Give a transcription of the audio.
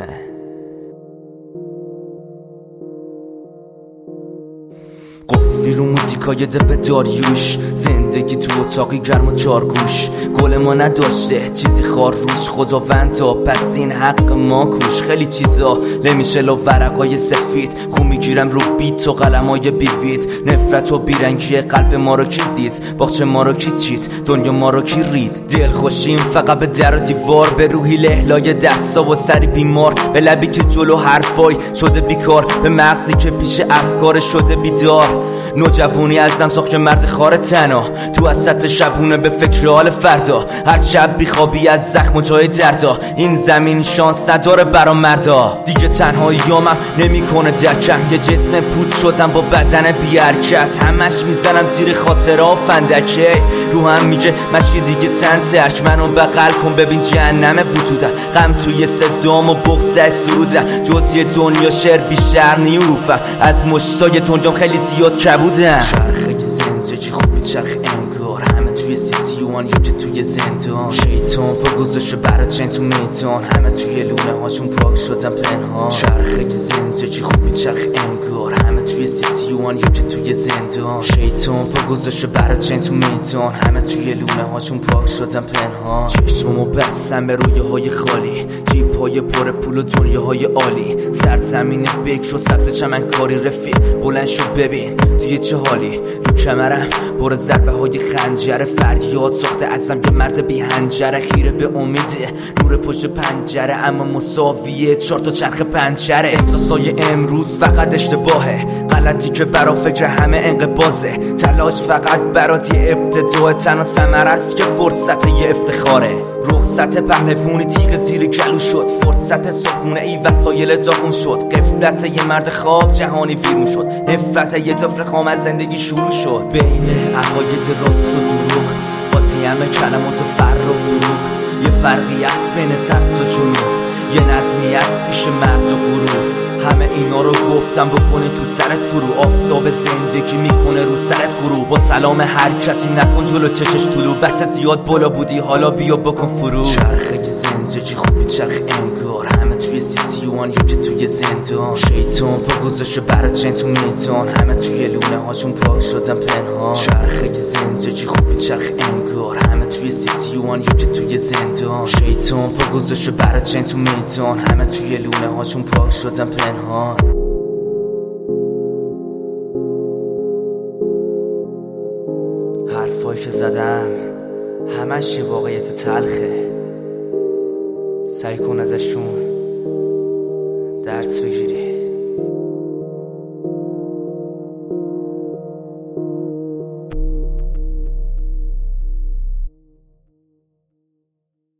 قفلی رو موزیکای دپ داریوش، زندگی تو اتاقی گرم و چارگوش. گل ما نداشته چیزی خار روش، خداوندا پس این حق ما کوش. خیلی چیزا نمیشه لا ورقای سفید، خون میگیرم رو بیت و قلمای بیوید. نفرت و بیرنگی قلب ما رو کی دید، باغچه ما رو کی چید، دنیا ما رو کی رید. دل خوشیم فقط به در و دیوار، به روحی لهلای دستا و سری بیمار، به لبی که جلو حرفای شده بیکار، به مغزی که پیش افکار شده بیدار. نوجوانی از دم ساخت مرد خار تنها، تو وسط شبونه به فکر حال فردا. هر شب بیخوابی از زخم و جای دردا، این زمین شانس نداره برا مردا. دیگه تنهاییامم نمیکنه درکم، یه جسم پود شدم با بدن بی حرکت. همش میزنم زیر خاطره ها فندکه، رو هم میگه مشکی دیگه تن ترک. منو بغل کن ببین جهنم وجودم، غم توی صدام و بغض سرودم. جزی دنیا شعر بیشتر نیوروفم، از مشتای تنجام خیلی زیاد کبودم. چرخه زندگی خوبی چرخ انگار، همه توی سیسیوان یکی توی زندان. شیطان پا گذاشته برای چند تو میدان، همه توی لونه هاشون پاک شدن پنهان. چرخه زندگی خوبی چرخ انگار، همه توی سیسیوان یکی توی زندان. شیطان پا گذاشته برای چند تو میدان، همه توی لونه هاشون پاک شدن پنهان. چشممو بستم به رویه های خالی، جیب های پر پول و دنیا های عالی. سرزمین بکر و سبز چمنکاری رفیق، بلند شو ببین توی چه حالی. رو کمرم پر ضربه های خنجر، فریاد ساخته ازم یه مرد بی هنجره. خیره به امیده نور پشت پنجره، اما مساویه 4 تا چرخ پنجره. احساسای امروز فقط اشتباهه، غلطی که برا فکر همه انقبازه. تلاش فقط برات یه ابتداء، تنها ثمره است که فرصت یه افتخاره. رخصت پهلوونی تیغ زیر گلو شد، فرصت سکونه ای وسایل داغون شد. قفلت یه مرد خواب جهانی ویرون شد، نفرت یه طفل خام از زندگی شروع شد. بین عقاید راست و دروغ، قاطی همه کلمات فر و فروغ. یه فرقی است بین ترس و جنون، یه نظمی است پیش مرد و گروه. همه اینا رو گفتم بکنه تو سرت فرو، آفتاب زندگی میکنه رو سرت غروب. با سلام هر کسی نکن جلو چشش طلوع، بس زیاد بالا بودی حالا بیا بکن فرو. چرخه زندگی خوبی چرخ انگار، همه توی سیسیوان یکی توی زندان. شیطان پا گذاشته برای چند تو میدان، همه توی لونه هاشون پاک شدن پنهان. چرخه زندگی خوبی چرخ انگار، همه توی سیسیوان یکی توی زندان. شیطان پا گذاشته برای چند تو میدان، همه توی لونه هاشون پاک شدن پنهان. حرفایی که زدم همش یه واقعیت تلخه، سعی کن ازشون درس بگیری.